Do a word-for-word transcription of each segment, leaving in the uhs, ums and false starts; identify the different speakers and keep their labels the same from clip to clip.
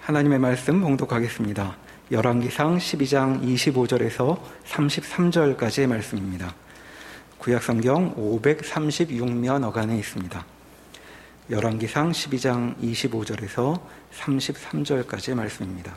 Speaker 1: 하나님의 말씀 봉독하겠습니다. 열왕기상 십이 장 이십오 절에서 삼십삼 절까지의 말씀입니다. 구약성경 오백삼십육 면 어간에 있습니다. 열왕기상 십이 장 이십오 절에서 삼십삼 절까지의 말씀입니다.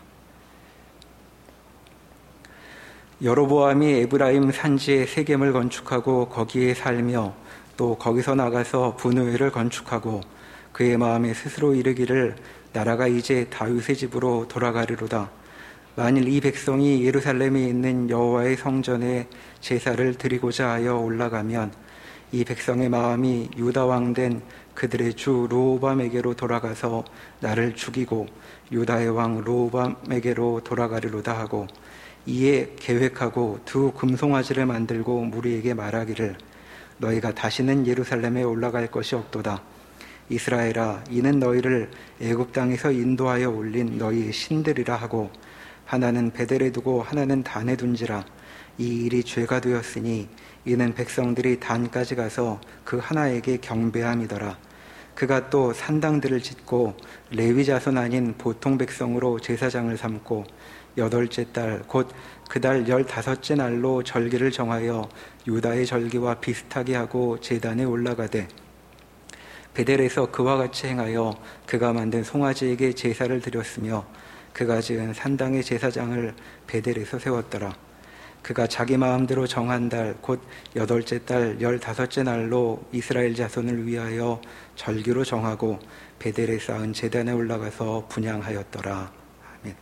Speaker 1: 여로보암이 에브라임 산지에 세겜을 건축하고 거기에 살며 또 거기서 나가서 분우엘을 건축하고 그의 마음에 스스로 이르기를 나라가 이제 다윗의 집으로 돌아가리로다. 만일 이 백성이 예루살렘에 있는 여호와의 성전에 제사를 드리고자 하여 올라가면 이 백성의 마음이 유다 왕 된 그들의 주 르호보암에게로 돌아가서 나를 죽이고 유다의 왕 르호보암에게로 돌아가리로다 하고 이에 계획하고 두 금송아지를 만들고 무리에게 말하기를 너희가 다시는 예루살렘에 올라갈 것이 없도다. 이스라엘아, 이는 너희를 애굽 땅에서 인도하여 올린 너희의 신들이라 하고 하나는 베델에 두고 하나는 단에 둔지라. 이 일이 죄가 되었으니 이는 백성들이 단까지 가서 그 하나에게 경배함이더라. 그가 또 산당들을 짓고 레위 자손 아닌 보통 백성으로 제사장을 삼고 여덟째 달 곧 그 달 열다섯째 날로 절기를 정하여 유다의 절기와 비슷하게 하고 제단에 올라가되 베델에서 그와 같이 행하여 그가 만든 송아지에게 제사를 드렸으며 그가 지은 산당의 제사장을 베델에서 세웠더라. 그가 자기 마음대로 정한 달 곧 여덟째 달 열다섯째 날로 이스라엘 자손을 위하여 절기로 정하고 베델에 쌓은 제단에 올라가서 분향하였더라. 아멘.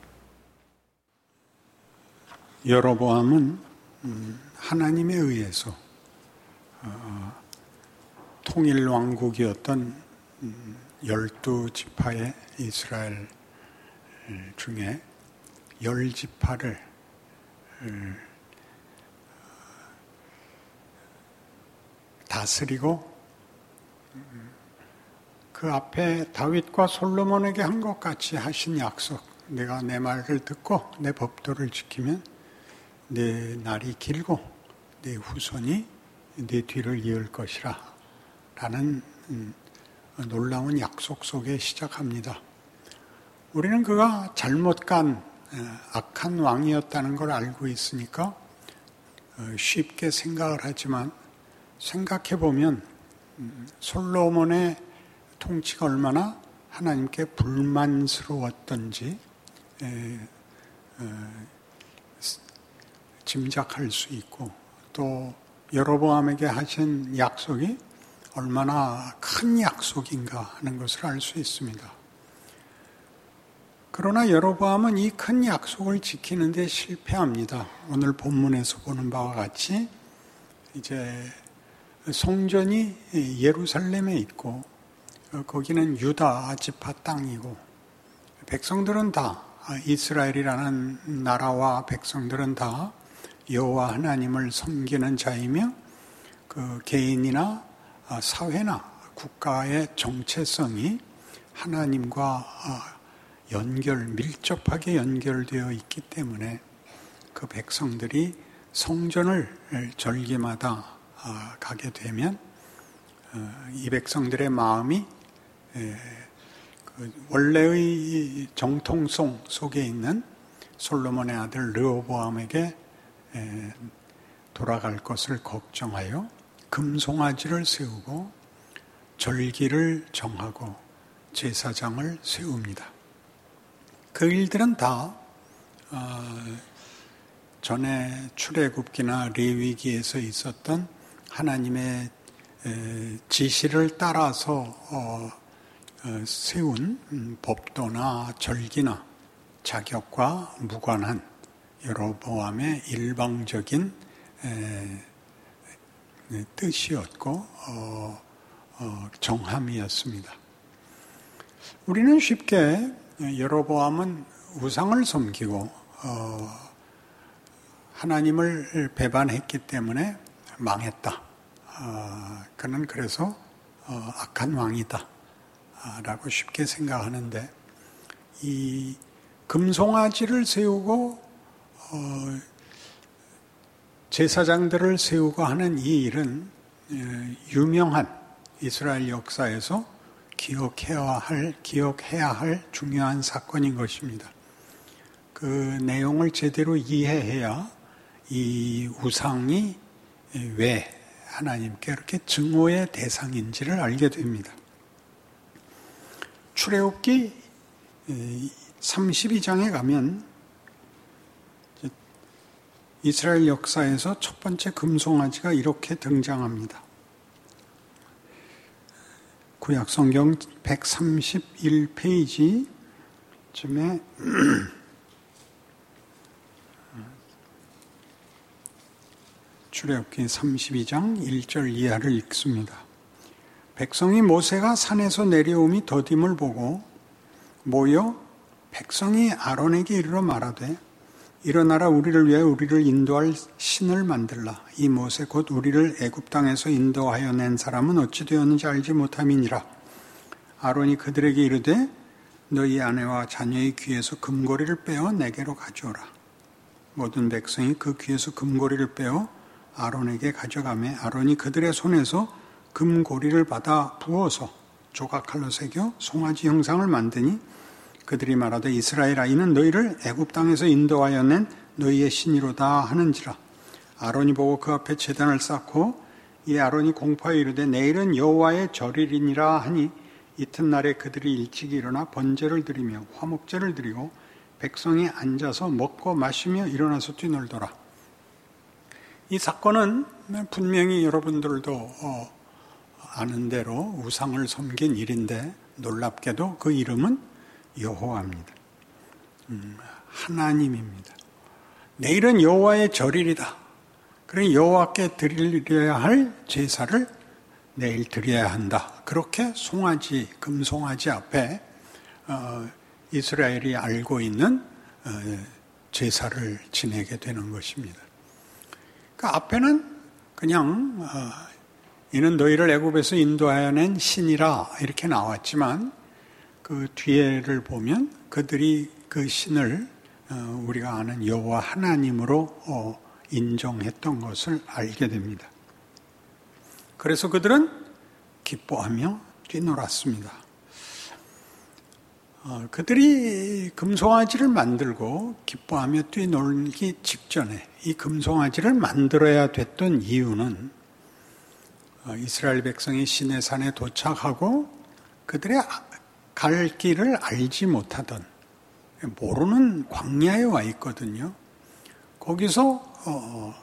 Speaker 2: 여로보암은 하나님에 의해서 통일 왕국이었던 열두 지파의 이스라엘 중에 열 지파를 다스리고 그 앞에 다윗과 솔로몬에게 한 것 같이 하신 약속, 내가 내 말을 듣고 내 법도를 지키면 내 날이 길고 내 후손이 내 뒤를 이을 것이라 라는 놀라운 약속 속에 시작합니다. 우리는 그가 잘못 간 악한 왕이었다는 걸 알고 있으니까 쉽게 생각을 하지만 생각해보면 솔로몬의 통치가 얼마나 하나님께 불만스러웠던지 짐작할 수 있고 또 여로보암에게 하신 약속이 얼마나 큰 약속인가 하는 것을 알 수 있습니다. 그러나 여로보암은 이 큰 약속을 지키는 데 실패합니다. 오늘 본문에서 보는 바와 같이 이제 성전이 예루살렘에 있고 거기는 유다 지파 땅이고 백성들은 다 이스라엘이라는 나라와 백성들은 다 여호와 하나님을 섬기는 자이며 그 개인이나 사회나 국가의 정체성이 하나님과 연결, 밀접하게 연결되어 있기 때문에 그 백성들이 성전을 절기마다 가게 되면 이 백성들의 마음이 원래의 정통성 속에 있는 솔로몬의 아들 르호보암에게 돌아갈 것을 걱정하여 금송아지를 세우고 절기를 정하고 제사장을 세웁니다. 그 일들은 다 전에 출애굽기나 레위기에서 있었던 하나님의 지시를 따라서 세운 법도나 절기나 자격과 무관한 여로보암의 일방적인 뜻이었고 정함이었습니다. 우리는 쉽게 여로보암은 우상을 섬기고 하나님을 배반했기 때문에 망했다. 그는 그래서 악한 왕이다 라고 쉽게 생각하는데 이 금송아지를 세우고 제사장들을 세우고 하는 이 일은 유명한 이스라엘 역사에서 기억해야 할, 기억해야 할 중요한 사건인 것입니다. 그 내용을 제대로 이해해야 이 우상이 왜 하나님께 이렇게 증오의 대상인지를 알게 됩니다. 출애굽기 삼십이 장에 가면 이스라엘 역사에서 첫 번째 금송아지가 이렇게 등장합니다. 구약성경 백삼십일 페이지쯤에 출애굽기 삼십이 장 일 절 이하를 읽습니다. 백성이 모세가 산에서 내려오미 더딤을 보고 모여 백성이 아론에게 이르러 말하되 일어나라 우리를 위해 우리를 인도할 신을 만들라. 이 모세 곧 우리를 애굽 땅에서 인도하여 낸 사람은 어찌 되었는지 알지 못함이니라. 아론이 그들에게 이르되 너희 아내와 자녀의 귀에서 금고리를 빼어 내게로 가져오라. 모든 백성이 그 귀에서 금고리를 빼어 아론에게 가져가매 아론이 그들의 손에서 금고리를 받아 부어서 조각칼로 새겨 송아지 형상을 만드니 그들이 말하되 이스라엘아 이는 너희를 애굽 땅에서 인도하여 낸 너희의 신이로다 하는지라. 아론이 보고 그 앞에 제단을 쌓고 이 아론이 공포하여 이르되 내일은 여호와의 절일이니라 하니 이튿날에 그들이 일찍이 일어나 번제를 드리며 화목제를 드리고 백성이 앉아서 먹고 마시며 일어나서 뛰놀더라. 이 사건은 분명히 여러분들도 아는 대로 우상을 섬긴 일인데 놀랍게도 그 이름은 여호와입니다. 음, 하나님입니다. 내일은 여호와의 절일이다. 그래 여호와께 드려야 할 제사를 내일 드려야 한다. 그렇게 송아지, 금송아지 앞에 어, 이스라엘이 알고 있는 어, 제사를 지내게 되는 것입니다. 그 앞에는 그냥 어, 이는 너희를 애굽에서 인도하여 낸 신이라 이렇게 나왔지만 그 뒤에를 보면 그들이 그 신을 우리가 아는 여호와 하나님으로 인정했던 것을 알게 됩니다. 그래서 그들은 기뻐하며 뛰놀았습니다. 그들이 금송아지를 만들고 기뻐하며 뛰놀기 직전에 이 금송아지를 만들어야 됐던 이유는 이스라엘 백성이 시내산에 도착하고 그들의 갈 길을 알지 못하던 모르는 광야에 와 있거든요. 거기서 어,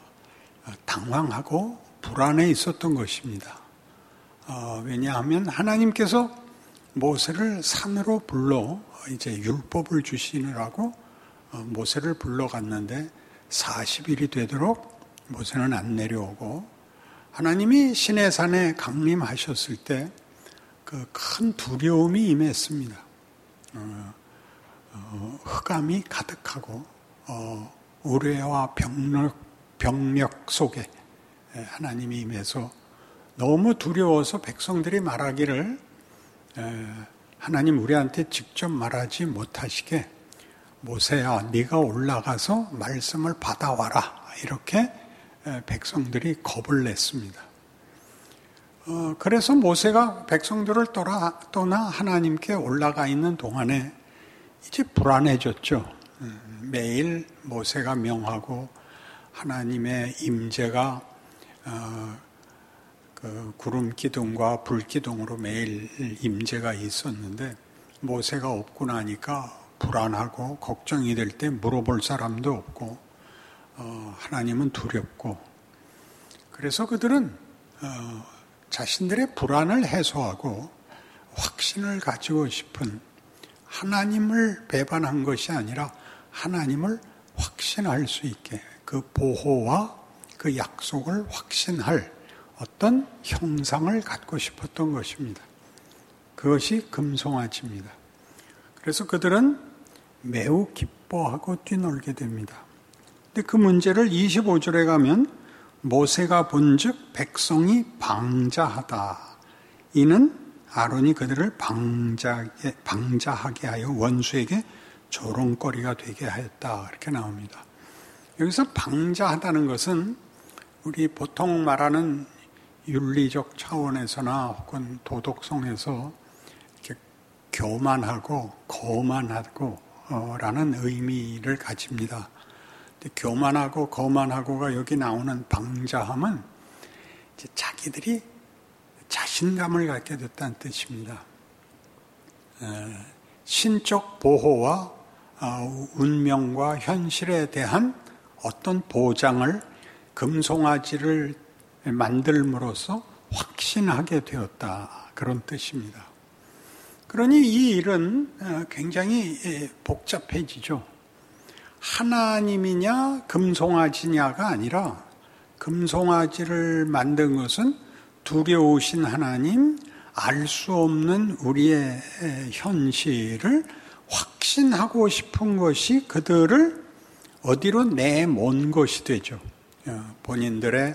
Speaker 2: 당황하고 불안해 있었던 것입니다. 어, 왜냐하면 하나님께서 모세를 산으로 불러 이제 율법을 주시느라고 어, 모세를 불러갔는데 사십 일이 되도록 모세는 안 내려오고 하나님이 시내산에 강림하셨을 때 그 큰 두려움이 임했습니다. 어, 어, 흑암이 가득하고 어, 우레와 병력, 병력 속에 하나님이 임해서 너무 두려워서 백성들이 말하기를 에, 하나님 우리한테 직접 말하지 못하시게 모세야 네가 올라가서 말씀을 받아와라 이렇게 에, 백성들이 겁을 냈습니다. 어, 그래서 모세가 백성들을 떠나, 떠나 하나님께 올라가 있는 동안에 이제 불안해졌죠. 매일 모세가 명하고 하나님의 임재가 어, 그 구름 기둥과 불 기둥으로 매일 임재가 있었는데 모세가 없고 나니까 불안하고 걱정이 될 때 물어볼 사람도 없고 어, 하나님은 두렵고 그래서 그들은 어, 자신들의 불안을 해소하고 확신을 가지고 싶은 하나님을 배반한 것이 아니라 하나님을 확신할 수 있게 그 보호와 그 약속을 확신할 어떤 형상을 갖고 싶었던 것입니다. 그것이 금송아지입니다. 그래서 그들은 매우 기뻐하고 뛰놀게 됩니다. 근데 그 문제를 이십오 절에 가면 모세가 본즉 백성이 방자하다. 이는 아론이 그들을 방자하게, 방자하게 하여 원수에게 조롱거리가 되게 하였다. 이렇게 나옵니다. 여기서 방자하다는 것은 우리 보통 말하는 윤리적 차원에서나 혹은 도덕성에서 교만하고 거만하고 라는 의미를 가집니다. 근데 교만하고 거만하고가 여기 나오는 방자함은 이제 자기들이 자신감을 갖게 됐다는 뜻입니다. 신적 보호와 운명과 현실에 대한 어떤 보장을 금송아지를 만들므로써 확신하게 되었다. 그런 뜻입니다. 그러니 이 일은 굉장히 복잡해지죠. 하나님이냐 금송아지냐가 아니라 금송아지를 만든 것은 두려우신 하나님, 알 수 없는 우리의 현실을 확신하고 싶은 것이 그들을 어디로 내몬 것이 되죠. 본인들의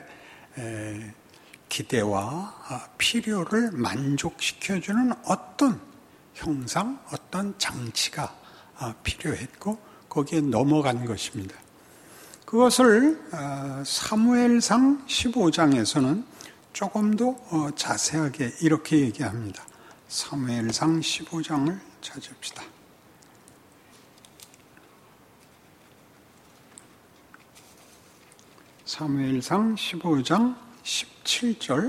Speaker 2: 기대와 필요를 만족시켜주는 어떤 형상, 어떤 장치가 필요했고 거기에 넘어간 것입니다. 그것을 사무엘상 십오 장에서는 조금 더 자세하게 이렇게 얘기합니다. 사무엘상 십오 장을 찾읍시다. 사무엘상 십오 장 십칠 절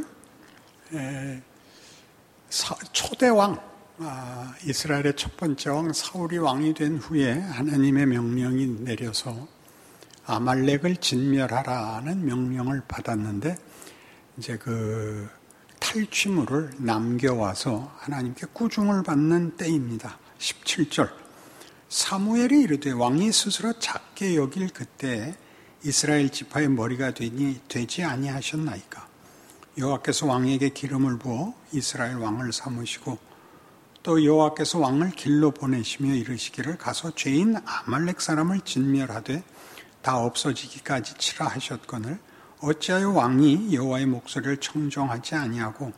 Speaker 2: 초대왕, 이스라엘의 첫 번째 왕 사울이 왕이 된 후에 하나님의 명령이 내려서 아말렉을 진멸하라는 명령을 받았는데 이제 그 탈취물을 남겨와서 하나님께 꾸중을 받는 때입니다. 십칠 절 사무엘이 이르되 왕이 스스로 작게 여길 그때 이스라엘 지파의 머리가 되니 되지 아니하셨나이까. 여호와께서 왕에게 기름을 부어 이스라엘 왕을 삼으시고 또 여호와께서 왕을 길로 보내시며 이르시기를 가서 죄인 아말렉 사람을 진멸하되 다 없어지기까지 치라 하셨거늘 어찌하여 왕이 여호와의 목소리를 청종하지 아니하고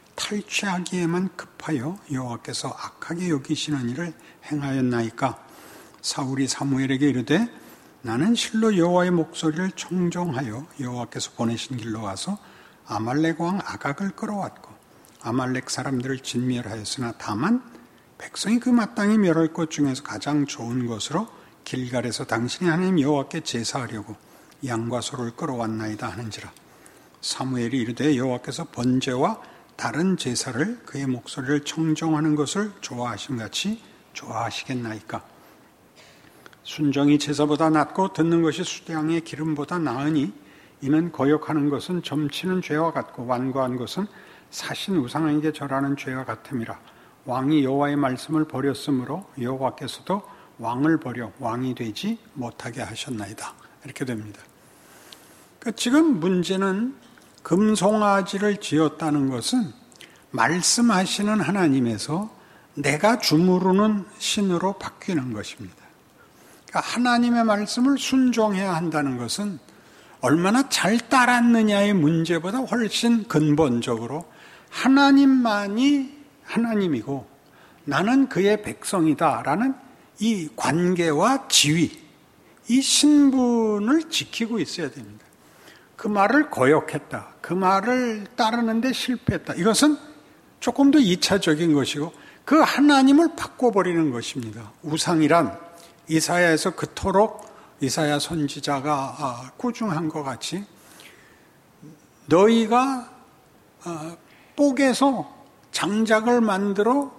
Speaker 2: 탈취하기에만 급하여 여호와께서 악하게 여기시는 일을 행하였나이까. 사울이 사무엘에게 이르되 나는 실로 여호와의 목소리를 청종하여 여호와께서 보내신 길로 와서 아말렉 왕 아각을 끌어왔고 아말렉 사람들을 진멸하였으나 다만 백성이 그 마땅히 멸할 것 중에서 가장 좋은 것으로 길갈에서 당신이 하나님 여호와께 제사하려고 양과 소를 끌어왔나이다 하는지라. 사무엘이 이르되 여호와께서 번제와 다른 제사를 그의 목소리를 청종하는 것을 좋아하신 같이 좋아하시겠나이까. 순종이 제사보다 낫고 듣는 것이 수량의 기름보다 나으니 이는 거역하는 것은 점치는 죄와 같고 완고한 것은 사신 우상에게 절하는 죄와 같음이라. 왕이 여호와의 말씀을 버렸으므로 여호와께서도 왕을 버려 왕이 되지 못하게 하셨나이다. 이렇게 됩니다. 그러니까 지금 문제는 금송아지를 지었다는 것은 말씀하시는 하나님에서 내가 주무르는 신으로 바뀌는 것입니다. 그러니까 하나님의 말씀을 순종해야 한다는 것은 얼마나 잘 따랐느냐의 문제보다 훨씬 근본적으로 하나님만이 하나님이고 나는 그의 백성이다라는 이 관계와 지위, 이 신분을 지키고 있어야 됩니다. 그 말을 거역했다. 그 말을 따르는데 실패했다. 이것은 조금 더 이차적인 것이고 그 하나님을 바꿔버리는 것입니다. 우상이란 이사야에서 그토록 이사야 선지자가 꾸중한 것 같이 너희가 뽁에서 장작을 만들어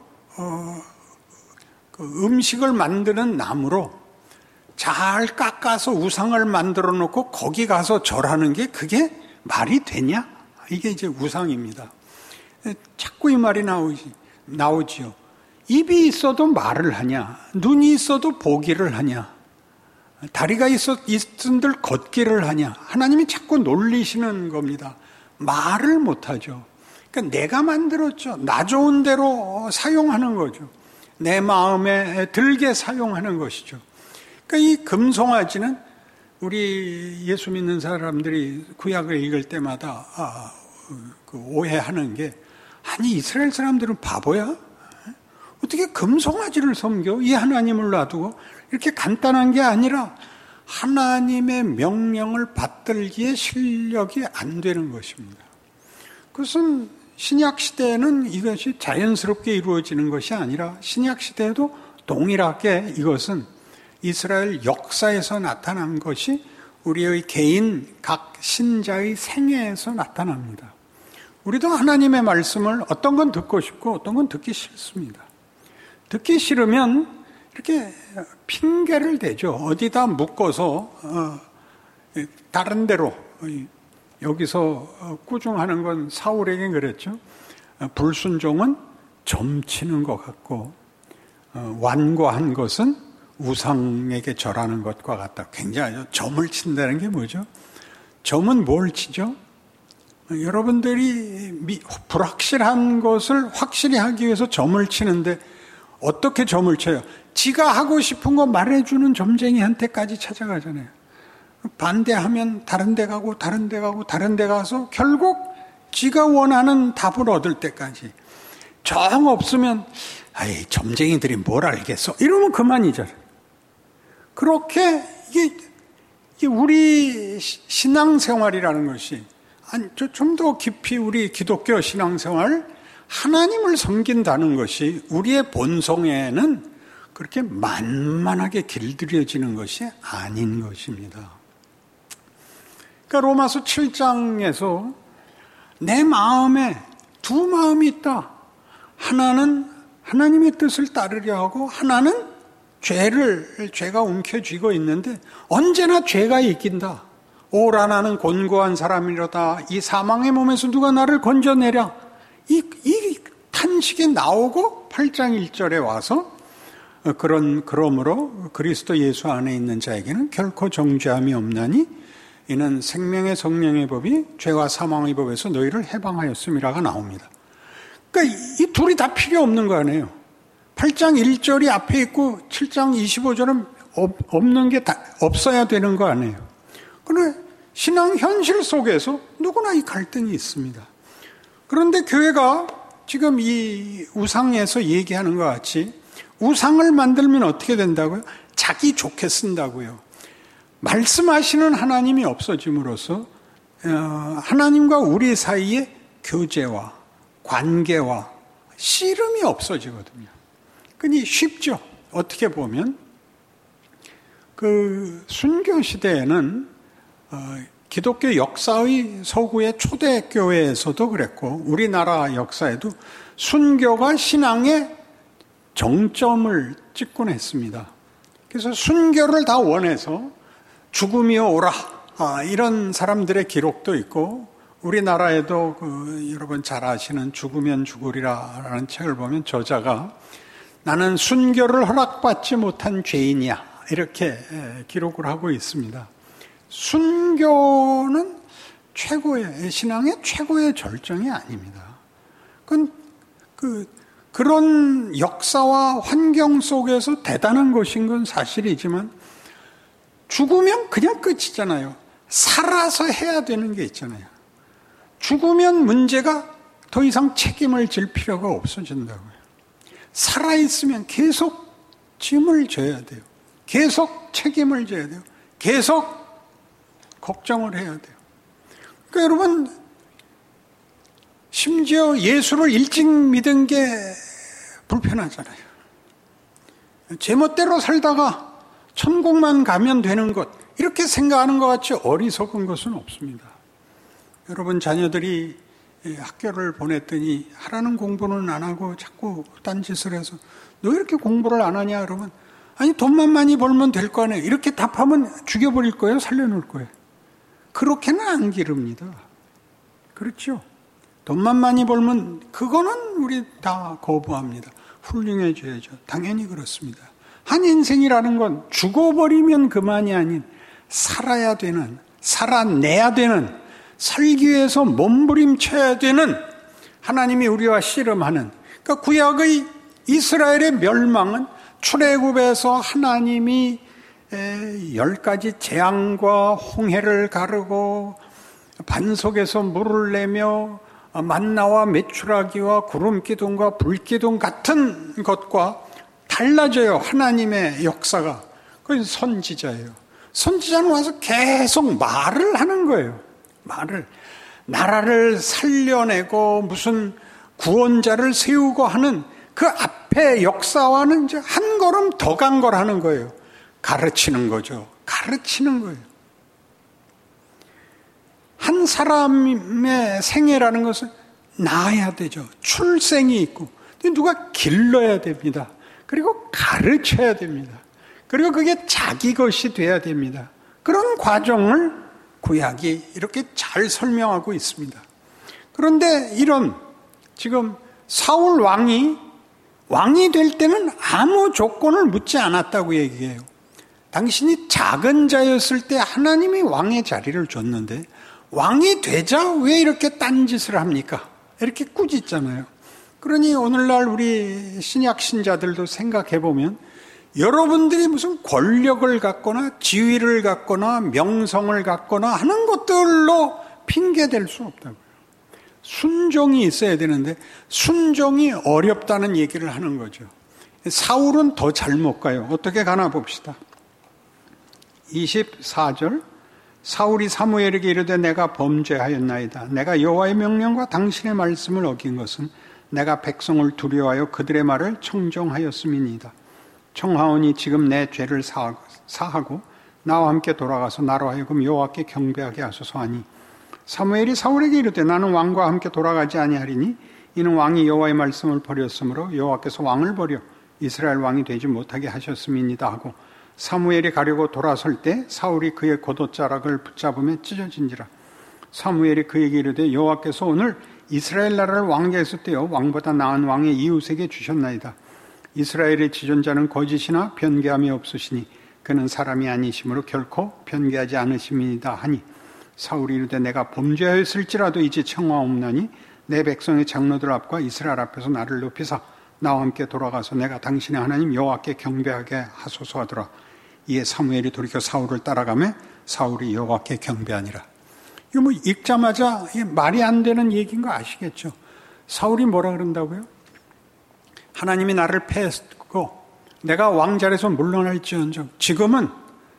Speaker 2: 음식을 만드는 나무로 잘 깎아서 우상을 만들어 놓고 거기 가서 절하는 게 그게 말이 되냐? 이게 이제 우상입니다. 자꾸 이 말이 나오지, 나오지요. 입이 있어도 말을 하냐? 눈이 있어도 보기를 하냐? 다리가 있어, 있은들 걷기를 하냐? 하나님이 자꾸 놀리시는 겁니다. 말을 못하죠. 그러니까 내가 만들었죠. 나 좋은 대로 사용하는 거죠. 내 마음에 들게 사용하는 것이죠. 그러니까 이 금송아지는 우리 예수 믿는 사람들이 구약을 읽을 때마다 아, 그 오해하는 게 아니 이스라엘 사람들은 바보야? 어떻게 금송아지를 섬겨? 이 하나님을 놔두고 이렇게 간단한 게 아니라 하나님의 명령을 받들기에 실력이 안 되는 것입니다. 그것은 신약 시대에는 이것이 자연스럽게 이루어지는 것이 아니라 신약 시대에도 동일하게 이것은 이스라엘 역사에서 나타난 것이 우리의 개인 각 신자의 생애에서 나타납니다. 우리도 하나님의 말씀을 어떤 건 듣고 싶고 어떤 건 듣기 싫습니다. 듣기 싫으면 이렇게 핑계를 대죠. 어디다 묶어서 어, 다른 데로, 여기서 꾸중하는 건 사울에게 그랬죠. 불순종은 점치는 것 같고 완고한 것은 우상에게 절하는 것과 같다. 굉장하죠. 점을 친다는 게 뭐죠? 점은 뭘 치죠? 여러분들이 불확실한 것을 확실히 하기 위해서 점을 치는데 어떻게 점을 쳐요? 지가 하고 싶은 거 말해주는 점쟁이한테까지 찾아가잖아요. 반대하면 다른 데 가고 다른 데 가고 다른 데 가서 결국 지가 원하는 답을 얻을 때까지. 정 없으면 아이 점쟁이들이 뭘 알겠어 이러면 그만이잖아요. 그렇게 이게 우리 신앙생활이라는 것이 좀 더 깊이 우리 기독교 신앙생활 하나님을 섬긴다는 것이 우리의 본성에는 그렇게 만만하게 길들여지는 것이 아닌 것입니다. 그러니까 로마서 칠 장에서 내 마음에 두 마음이 있다. 하나는 하나님의 뜻을 따르려 하고 하나는 죄를, 죄가 움켜쥐고 있는데 언제나 죄가 이긴다. 오라 나는 곤고한 사람이로다. 이 사망의 몸에서 누가 나를 건져내랴. 이, 이 탄식이 나오고 팔 장 일 절에 와서 그런, 그러므로 그리스도 예수 안에 있는 자에게는 결코 정죄함이 없나니 이는 생명의 성령의 법이 죄와 사망의 법에서 너희를 해방하였음이라가 나옵니다. 그러니까 이, 이 둘이 다 필요 없는 거 아니에요. 팔 장 일 절이 앞에 있고 칠 장 이십오 절은 없, 없는 게 다, 없어야 되는 거 아니에요. 그런데 신앙 현실 속에서 누구나 이 갈등이 있습니다. 그런데 교회가 지금 이 우상에서 얘기하는 것 같이 우상을 만들면 어떻게 된다고요? 자기 좋게 쓴다고요. 말씀하시는 하나님이 없어짐으로써 하나님과 우리 사이의 교제와 관계와 씨름이 없어지거든요. 그니 쉽죠. 어떻게 보면 그 순교 시대에는 기독교 역사의 서구의 초대교회에서도 그랬고 우리나라 역사에도 순교가 신앙의 정점을 찍곤 했습니다. 그래서 순교를 다 원해서 죽음이여 오라 아, 이런 사람들의 기록도 있고 우리나라에도 그 여러분 잘 아시는 죽으면 죽으리라 라는 책을 보면 저자가 나는 순교를 허락받지 못한 죄인이야 이렇게 기록을 하고 있습니다. 순교는 최고의 신앙의 최고의 절정이 아닙니다. 그건 그 그런 역사와 환경 속에서 대단한 것인 건 사실이지만 죽으면 그냥 끝이잖아요. 살아서 해야 되는 게 있잖아요. 죽으면 문제가 더 이상 책임을 질 필요가 없어진다고요. 살아있으면 계속 짐을 져야 돼요. 계속 책임을 져야 돼요. 계속 걱정을 해야 돼요. 그러니까 여러분 심지어 예수를 일찍 믿은 게 불편하잖아요. 제멋대로 살다가 천국만 가면 되는 것 이렇게 생각하는 것 같이 어리석은 것은 없습니다. 여러분 자녀들이 학교를 보냈더니 하라는 공부는 안 하고 자꾸 딴짓을 해서 너 이렇게 공부를 안 하냐 그러면 아니 돈만 많이 벌면 될 거 아니에요. 이렇게 답하면 죽여버릴 거예요? 살려놓을 거예요? 그렇게는 안 기릅니다. 그렇죠? 돈만 많이 벌면 그거는 우리 다 거부합니다. 훌륭해져야죠. 당연히 그렇습니다. 한 인생이라는 건 죽어버리면 그만이 아닌 살아야 되는, 살아내야 되는, 살기 위해서 몸부림쳐야 되는 하나님이 우리와 씨름하는 그러니까 구약의 이스라엘의 멸망은 출애굽에서 하나님이 열 가지 재앙과 홍해를 가르고 반석에서 물을 내며 만나와 메추라기와 구름기둥과 불기둥 같은 것과 달라져요. 하나님의 역사가. 그건 선지자예요. 선지자는 와서 계속 말을 하는 거예요. 말을. 나라를 살려내고 무슨 구원자를 세우고 하는 그 앞에 역사와는 이제 한 걸음 더 간 거라는 거예요. 가르치는 거죠. 가르치는 거예요. 한 사람의 생애라는 것은 낳아야 되죠. 출생이 있고 누가 길러야 됩니다. 그리고 가르쳐야 됩니다. 그리고 그게 자기 것이 돼야 됩니다. 그런 과정을 구약이 이렇게 잘 설명하고 있습니다. 그런데 이런 지금 사울 왕이 왕이 될 때는 아무 조건을 묻지 않았다고 얘기해요. 당신이 작은 자였을 때 하나님이 왕의 자리를 줬는데 왕이 되자 왜 이렇게 딴짓을 합니까? 이렇게 꾸짖잖아요. 그러니 오늘날 우리 신약 신자들도 생각해보면 여러분들이 무슨 권력을 갖거나 지위를 갖거나 명성을 갖거나 하는 것들로 핑계댈 수 없다고요. 순종이 있어야 되는데 순종이 어렵다는 얘기를 하는 거죠. 사울은 더 잘못 가요. 어떻게 가나 봅시다. 이십사 절 사울이 사무엘에게 이르되 내가 범죄하였나이다. 내가 여호와의 명령과 당신의 말씀을 어긴 것은 내가 백성을 두려워하여 그들의 말을 청종하였음이니이다. 청하오니 지금 내 죄를 사하고 나와 함께 돌아가서 나로 하여금 여호와께 경배하게 하소서 하니 사무엘이 사울에게 이르되 나는 왕과 함께 돌아가지 아니하리니 이는 왕이 여호와의 말씀을 버렸으므로 여호와께서 왕을 버려 이스라엘 왕이 되지 못하게 하셨음이니이다 하고 사무엘이 가려고 돌아설 때 사울이 그의 겉옷자락을 붙잡으며 찢어진지라. 사무엘이 그에게 이르되 여호와께서 오늘 이스라엘 나라를 왕계에서 떼어 왕보다 나은 왕의 이웃에게 주셨나이다. 이스라엘의 지존자는 거짓이나 변개함이 없으시니 그는 사람이 아니시므로 결코 변개하지 않으심이다 하니 사울이 이르되 내가 범죄하였을지라도 이제 청하옵나니 내 백성의 장로들 앞과 이스라엘 앞에서 나를 높이사 나와 함께 돌아가서 내가 당신의 하나님 여호와께 경배하게 하소서 하더라. 이에 사무엘이 돌이켜 사울을 따라가며 사울이 여호와께 경배하니라. 이거 뭐 읽자마자 말이 안 되는 얘기인 거 아시겠죠? 사울이 뭐라 그런다고요? 하나님이 나를 패했고 내가 왕자리에서 물러날지언정 지금은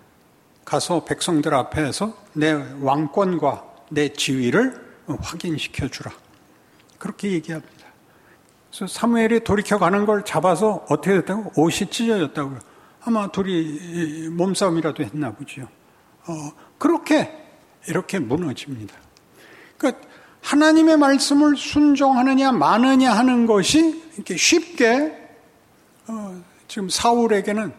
Speaker 2: 가서 백성들 앞에서 내 왕권과 내 지위를 확인시켜 주라. 그렇게 얘기합니다. 그래서 사무엘이 돌이켜 가는 걸 잡아서 어떻게 됐다고? 옷이 찢어졌다고요. 아마 둘이 몸싸움이라도 했나 보죠. 어, 그렇게 이렇게 무너집니다. 그러니까 하나님의 말씀을 순종하느냐 마느냐 하는 것이 이렇게 쉽게 어, 지금 사울에게는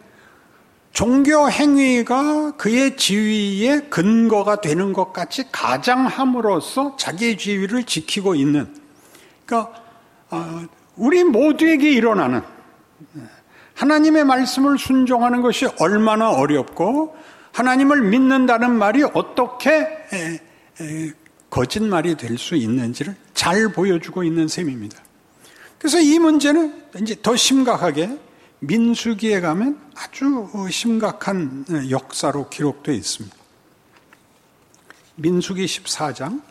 Speaker 2: 종교 행위가 그의 지위의 근거가 되는 것 같이 가장함으로써 자기의 지위를 지키고 있는, 그러니까 어, 우리 모두에게 일어나는 하나님의 말씀을 순종하는 것이 얼마나 어렵고 하나님을 믿는다는 말이 어떻게 에, 에, 거짓말이 될 수 있는지를 잘 보여주고 있는 셈입니다. 그래서 이 문제는 이제 더 심각하게 민수기에 가면 아주 심각한 역사로 기록되어 있습니다. 민수기 십사 장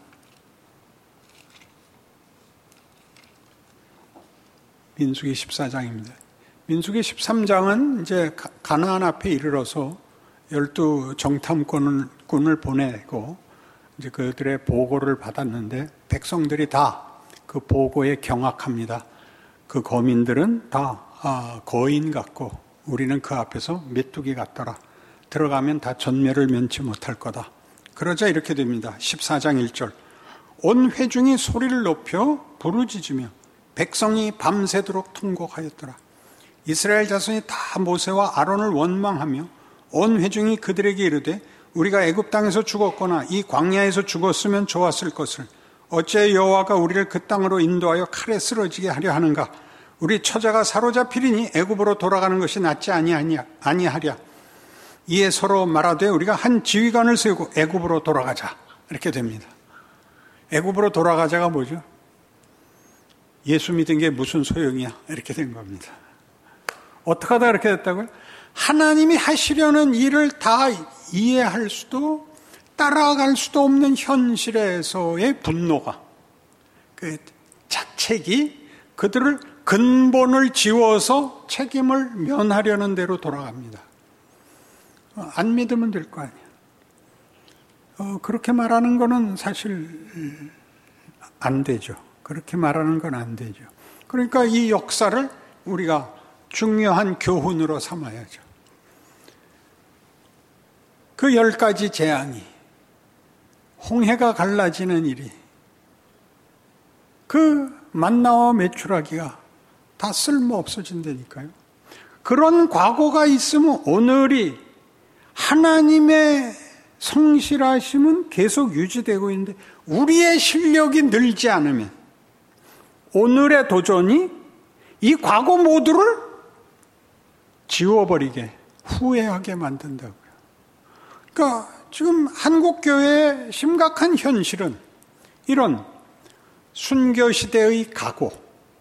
Speaker 2: 민수기 십사 장입니다. 민수기 십삼 장은 이제 가나안 앞에 이르러서 열두 정탐꾼을 군을 보내고 이제 그들의 보고를 받았는데 백성들이 다 그 보고에 경악합니다. 그 거민들은 다 아, 거인 같고 우리는 그 앞에서 메뚜기 같더라. 들어가면 다 전멸을 면치 못할 거다. 그러자 이렇게 됩니다. 십사 장 일 절 온 회중이 소리를 높여 부르짖으며 백성이 밤새도록 통곡하였더라. 이스라엘 자손이 다 모세와 아론을 원망하며 온 회중이 그들에게 이르되 우리가 애굽 땅에서 죽었거나 이 광야에서 죽었으면 좋았을 것을 어째 여호와가 우리를 그 땅으로 인도하여 칼에 쓰러지게 하려 하는가? 우리 처자가 사로잡히리니 애굽으로 돌아가는 것이 낫지 아니하랴. 이에 서로 말하되 우리가 한 지휘관을 세우고 애굽으로 돌아가자. 이렇게 됩니다. 애굽으로 돌아가자가 뭐죠? 예수 믿은 게 무슨 소용이야? 이렇게 된 겁니다. 어떻게 하다 그렇게 됐다고요? 하나님이 하시려는 일을 다 이해할 수도 따라갈 수도 없는 현실에서의 분노가, 그 자책이 그들을 근본을 지워서 책임을 면하려는 대로 돌아갑니다. 안 믿으면 될 거 아니에요. 어, 그렇게 말하는 거는 사실 안 되죠. 그렇게 말하는 건 안 되죠. 그러니까 이 역사를 우리가 중요한 교훈으로 삼아야죠. 그 열 가지 재앙이, 홍해가 갈라지는 일이, 그 만나와 메추라기가 다 쓸모 없어진다니까요. 그런 과거가 있으면 오늘이 하나님의 성실하심은 계속 유지되고 있는데 우리의 실력이 늘지 않으면 오늘의 도전이 이 과거 모두를 지워버리게, 후회하게 만든다고요. 그러니까 지금 한국교회의 심각한 현실은 이런 순교시대의 각오,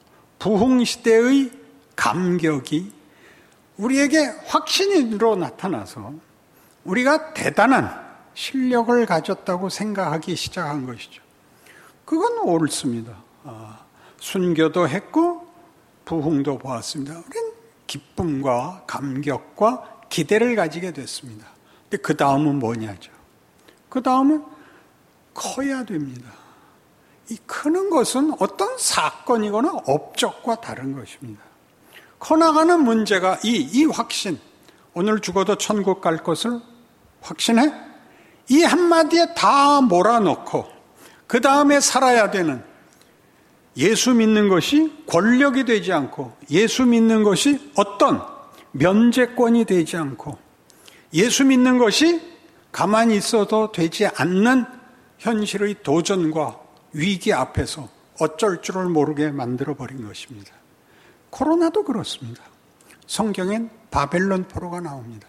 Speaker 2: 부흥시대의 감격이 우리에게 확신으로 나타나서 우리가 대단한 실력을 가졌다고 생각하기 시작한 것이죠. 그건 옳습니다. 아, 순교도 했고 부흥도 보았습니다. 우리는 기쁨과 감격과 기대를 가지게 됐습니다. 근데 그 다음은 뭐냐죠. 그 다음은 커야 됩니다. 이 크는 것은 어떤 사건이거나 업적과 다른 것입니다. 커나가는 문제가 이, 이 확신, 오늘 죽어도 천국 갈 것을 확신해? 이 한마디에 다 몰아넣고 그 다음에 살아야 되는 예수 믿는 것이 권력이 되지 않고 예수 믿는 것이 어떤 면제권이 되지 않고 예수 믿는 것이 가만히 있어도 되지 않는 현실의 도전과 위기 앞에서 어쩔 줄을 모르게 만들어버린 것입니다. 코로나도 그렇습니다. 성경엔 바벨론 포로가 나옵니다.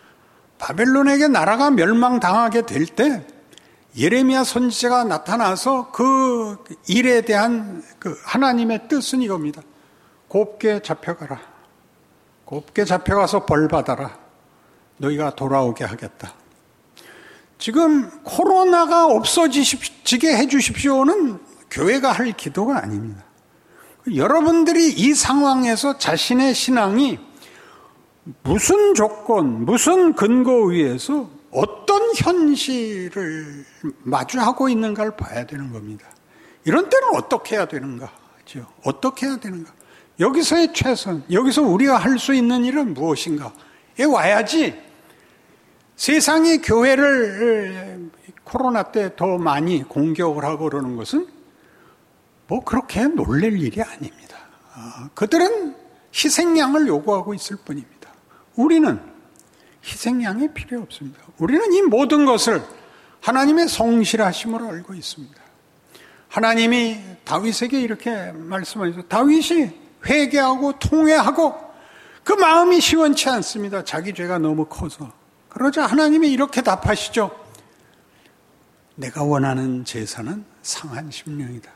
Speaker 2: 바벨론에게 나라가 멸망당하게 될 때 예레미야 선지자가 나타나서 그 일에 대한 그 하나님의 뜻은 이겁니다. 곱게 잡혀가라. 곱게 잡혀가서 벌받아라. 너희가 돌아오게 하겠다. 지금 코로나가 없어지게 해주십시오는 교회가 할 기도가 아닙니다. 여러분들이 이 상황에서 자신의 신앙이 무슨 조건, 무슨 근거 위에서 어떤 현실을 마주하고 있는가를 봐야 되는 겁니다. 이런 때는 어떻게 해야 되는가? 어떻게 해야 되는가? 여기서의 최선, 여기서 우리가 할 수 있는 일은 무엇인가에 와야지. 세상이 교회를 코로나 때 더 많이 공격을 하고 그러는 것은 뭐 그렇게 놀랄 일이 아닙니다. 아, 그들은 희생양을 요구하고 있을 뿐입니다. 우리는 희생양이 필요 없습니다. 우리는 이 모든 것을 하나님의 성실하심으로 알고 있습니다. 하나님이 다윗에게 이렇게 말씀하셔서 다윗이 회개하고 통회하고 그 마음이 시원치 않습니다. 자기 죄가 너무 커서. 그러자 하나님이 이렇게 답하시죠. 내가 원하는 제사는 상한 심령이다.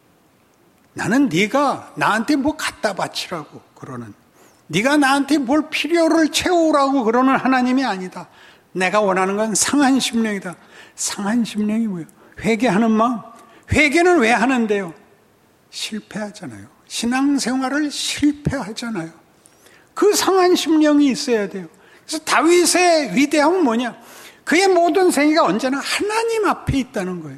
Speaker 2: 나는 네가 나한테 뭐 갖다 바치라고 그러는, 네가 나한테 뭘 필요를 채우라고 그러는 하나님이 아니다. 내가 원하는 건 상한 심령이다. 상한 심령이 뭐예요? 회개하는 마음. 회개는 왜 하는데요? 실패하잖아요. 신앙생활을 실패하잖아요. 그 상한 심령이 있어야 돼요. 그래서 다윗의 위대함은 뭐냐? 그의 모든 생애가 언제나 하나님 앞에 있다는 거예요.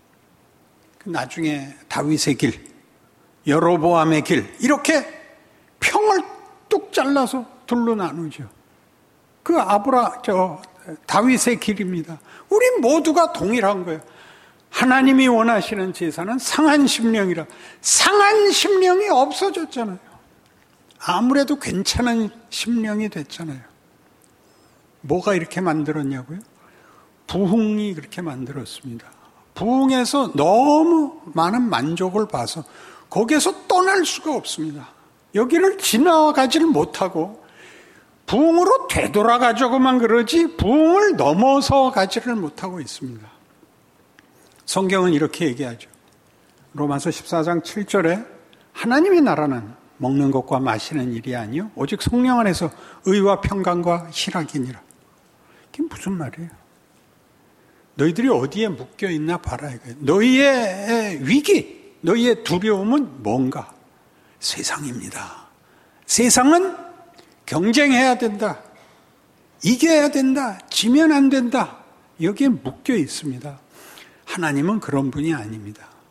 Speaker 2: 나중에 다윗의 길, 여로보암의 길, 이렇게 평을 뚝 잘라서 둘로 나누죠. 그 아브라, 저, 다윗의 길입니다. 우리 모두가 동일한 거예요. 하나님이 원하시는 제사는 상한 심령이라. 상한 심령이 없어졌잖아요. 아무래도 괜찮은 심령이 됐잖아요. 뭐가 이렇게 만들었냐고요? 부흥이 그렇게 만들었습니다. 부흥에서 너무 많은 만족을 봐서 거기에서 떠날 수가 없습니다. 여기를 지나가지를 못하고 부흥으로 되돌아가자고만 그러지 부흥을 넘어서 가지를 못하고 있습니다. 성경은 이렇게 얘기하죠. 로마서 십사 장 칠 절에 하나님의 나라는 먹는 것과 마시는 일이 아니요 오직 성령 안에서 의와 평강과 희락이니라. 이게 무슨 말이에요? 너희들이 어디에 묶여있나 봐라 이거예요. 너희의 위기, 너희의 두려움은 뭔가? 세상입니다. 세상은 경쟁해야 된다. 이겨야 된다. 지면 안 된다. 여기에 묶여 있습니다. 하나님은 그런 분이 아닙니다.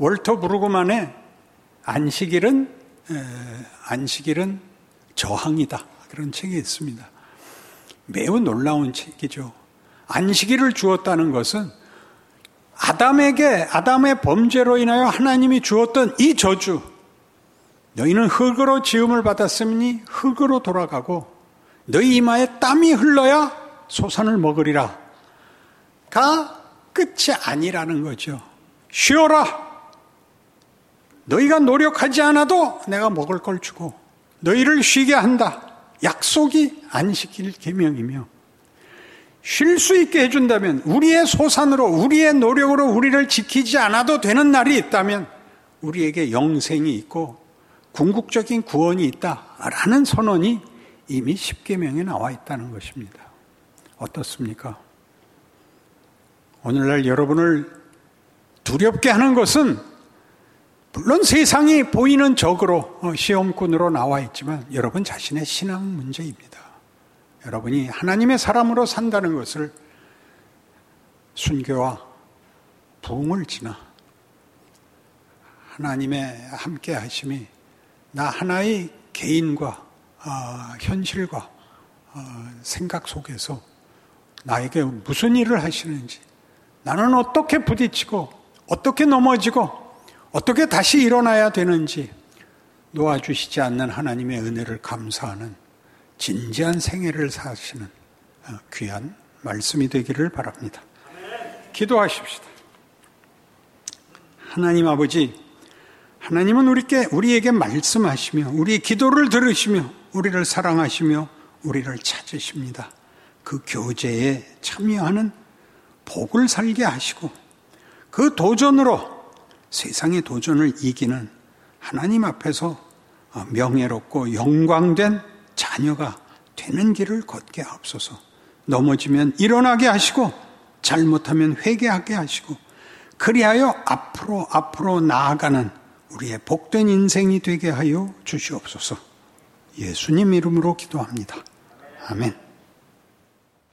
Speaker 2: 월터 브루그만의 안식일은 에, 안식일은 저항이다, 그런 책이 있습니다. 매우 놀라운 책이죠. 안식일을 주었다는 것은 아담에게 아담의 범죄로 인하여 하나님이 주었던 이 저주, 너희는 흙으로 지음을 받았으니 흙으로 돌아가고 너희 이마에 땀이 흘러야 소산을 먹으리라 가 끝이 아니라는 거죠. 쉬어라. 너희가 노력하지 않아도 내가 먹을 걸 주고 너희를 쉬게 한다. 약속이 안식일 계명이며, 쉴 수 있게 해준다면, 우리의 소산으로 우리의 노력으로 우리를 지키지 않아도 되는 날이 있다면 우리에게 영생이 있고 궁극적인 구원이 있다라는 선언이 이미 십계명에 나와 있다는 것입니다. 어떻습니까? 오늘날 여러분을 두렵게 하는 것은 물론 세상이 보이는 적으로, 시험꾼으로 나와 있지만 여러분 자신의 신앙 문제입니다. 여러분이 하나님의 사람으로 산다는 것을 순교와 부흥을 지나 하나님의 함께 하심이 나 하나의 개인과 어, 현실과 어, 생각 속에서 나에게 무슨 일을 하시는지, 나는 어떻게 부딪히고 어떻게 넘어지고 어떻게 다시 일어나야 되는지 놓아주시지 않는 하나님의 은혜를 감사하는 진지한 생애를 사시는 귀한 말씀이 되기를 바랍니다. 기도하십시다. 하나님 아버지, 하나님은 우리께, 우리에게 말씀하시며 우리 기도를 들으시며 우리를 사랑하시며 우리를 찾으십니다. 그 교제에 참여하는 복을 살게 하시고 그 도전으로 세상의 도전을 이기는 하나님 앞에서 명예롭고 영광된 자녀가 되는 길을 걷게 하옵소서. 넘어지면 일어나게 하시고 잘못하면 회개하게 하시고 그리하여 앞으로 앞으로 나아가는 우리의 복된 인생이 되게 하여 주시옵소서. 예수님 이름으로 기도합니다. 아멘.